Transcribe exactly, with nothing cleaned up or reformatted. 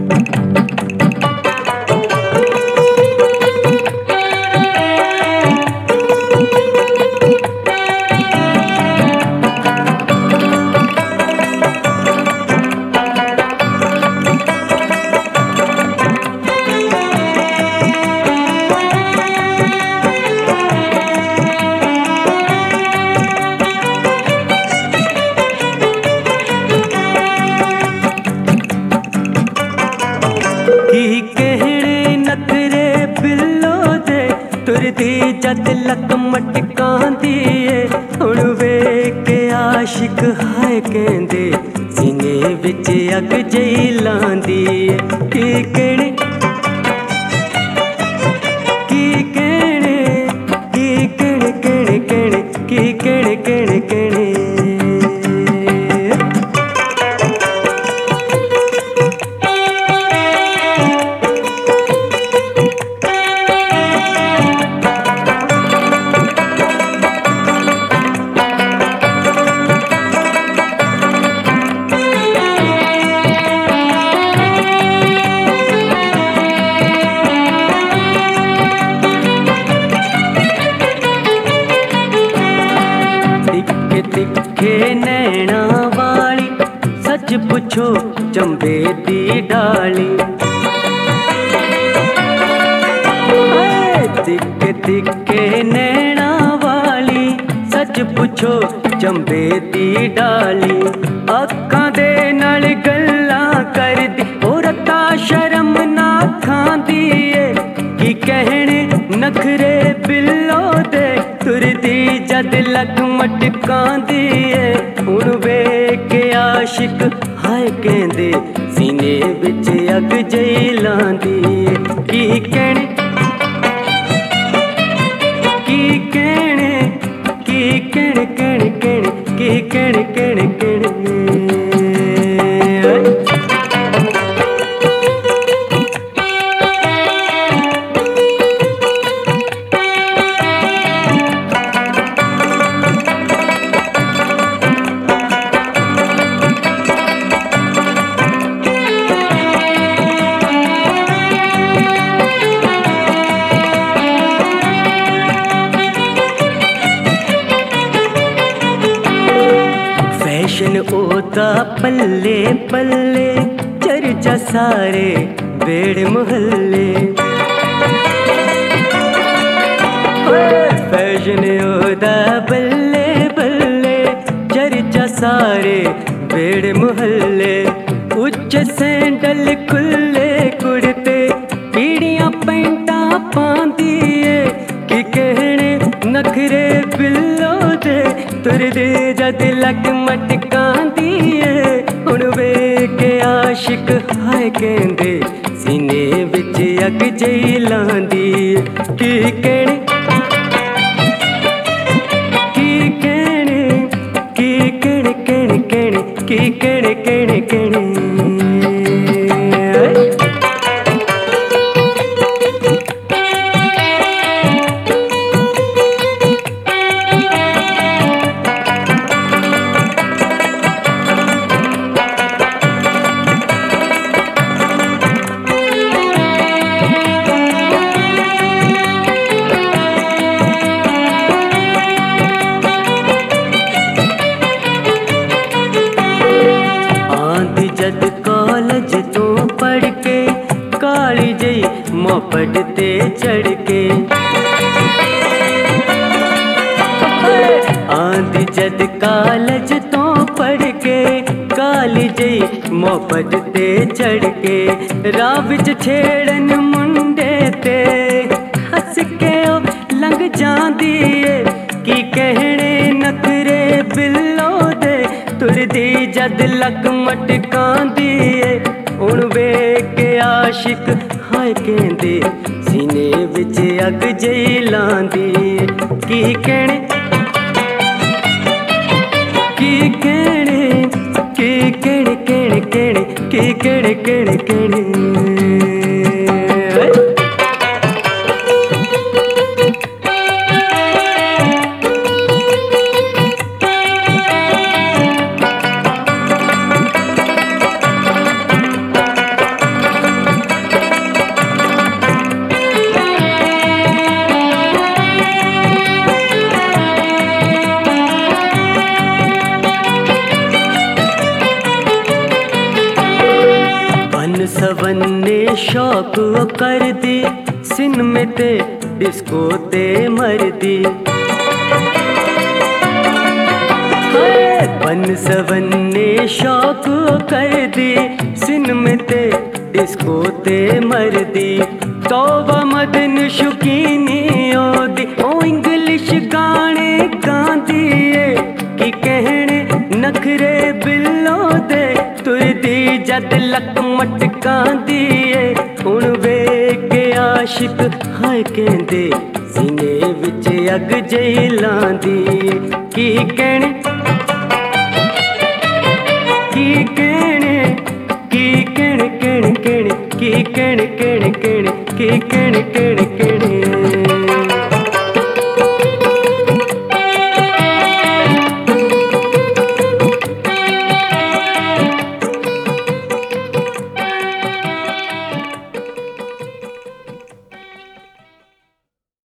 की कहने नखरे बिल्लो दे तुरदी जद लक मटकांदी है हुण वेख के आशिक हाय कहंदे सीने विच अग जई लांदी है। की कहने की कहने की कहने कहने कहने की कहने कहने कहने तिखे नैना वाली सच पुछो चंबे दी डाली। तिखे तिखे नैना वाली सच पुछो चंबे दी डाली। अखां दे नाल गल्लां करदी औरता शर्म ना खांदी है। की कहने नखरे बिल्लो दे तुरदी जद लक मटकांदी है हुण वेख के आशिक हाय कहंदे सीने विच अग जई लांदी है। की कहने की कहने की कहने कहने कहने की कहने कहने कहने फैशन ओदा पल्ले पल्ले चर्चा सारे बेड़ मोहल्ले। फैशन ओदा बल्ले बल्ले चर्चा सारे बेड़ मोहल्ले। उच्च सैंडल खुले कुड़ते पीड़ियां पैंटा पांदी है। की कहने नखरे बिल्लो दे तुरदी जद लक मटकांदी है हुण वेख के आशिक हाय कहंदे सीने विच अग जई लांदी है। की कहने की कहने की कहने कहने कहने की कहने कहने कहने जद कॉलेज तो पढ़ के काली जई मोपड़ ते चढ़ के। आंधी जद कॉलेज तो पढ़ के काली जई मोपड़ ते चढ़ के। राह विच छेड़न मुंडे ते हस के ओ लंघ जांदी है। की कहने नखरे बिल्लो दे तुरदी जद लक मटकांदी है हुण वेख के आशिक हाय कहंदे सीने विच अग जई लांदी है। की कहने की कहने की कहने कहने कहने की कहने कहने कहने बन सवन्ने शौक कर दी, सिनेमे ते डिस्को ते मरदी। बन सवन्ने शौक कर दी, सिनेमे ते डिस्को ते मरदी। तौबा मदन शौकीनी ओदी, ओ इंग्लिश गाने गांदी ए, की कहने नखरे बिल्लो दे, तुरदी जद लक मटकांदी ए। हुण वेख के आशिक हाय कहंदे, सीने विच अग जई लांदी। की कहने की कहने की कहने